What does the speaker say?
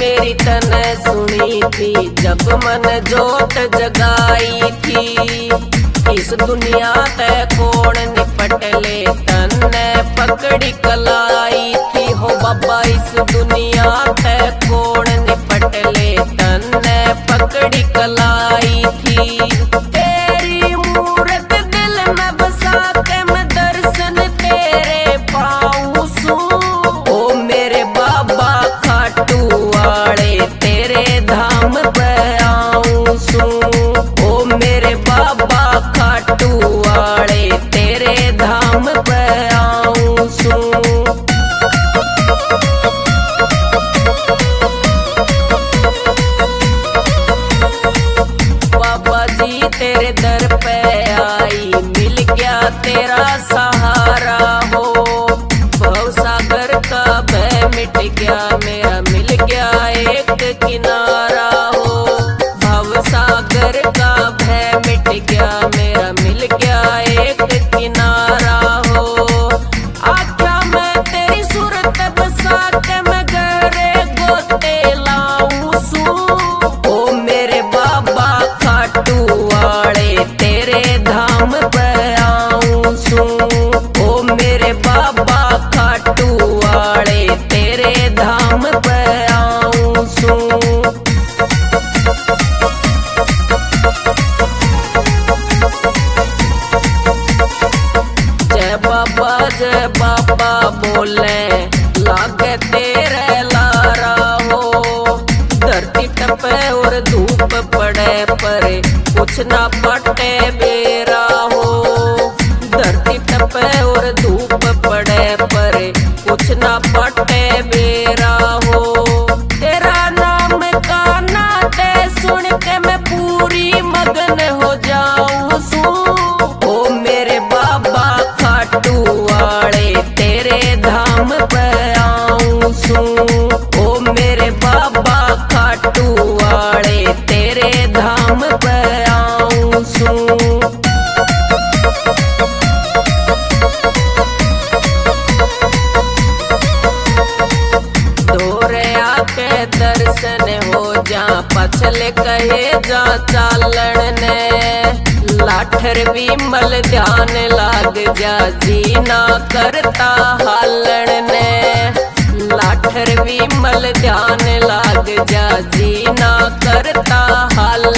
तेरी तने सुनी थी जब मन जोत जगाई थी। इस दुनिया ते कौन निपट ले तन्ने पकड़ी कलाई थी। हो बाबा इस दुनिया ते कौन निपट ले तन्ने पकड़ी कलाई थी। तेरी मूरत दिल में बसा के मैं दर्शन तेरे पाऊं सू। ओ मेरे बाबा खाटू वाले तेरे धाम पे आऊं सू। ओ मेरे बाबा खाटू वाले तेरे धाम पे आऊं सू। बाबा जी तेरे दर पे आई मिल गया तेरा सहारा हो। भव सागर का भय मिट गया मेरा मिल गया एक किनारा हो। भव सागर का भय मिट गया मेरा मिल गया एक किनारा हो। आख्या मैं तेरी सूरत बसा के मैं गहरे गोते लाऊं सू। ओ मेरे बाबा खाटू वाले तेरे धाम पे आऊं सू। ओ मेरे बाबा खाटू वाले तेरे धाम पे आऊं सू। जय बाबा बोले लागे तेरे लारा हो। धरती टपे और धूप पड़े पर कुछ ना पटे बेरा हो। धरती टपे और धूप पड़े पर कुछ ना पटे बेरा हो। तेरा नाम का नाते सुन के मैं पूरी मगन हो जाऊं सू। ओ मेरे बाबा खाटू वाले तेरे धाम पे आऊं सू। ओ मेरे बाबा खाटू वाले तेरे धाम पे आऊं सू। दोरे आके दर्शन हो जा पछले कहे जा चालन ने। लाठर विमल ध्यान लाग जा जीना करता हालन ने। लाठर विमल ध्यान लाग जा जीना करता हालन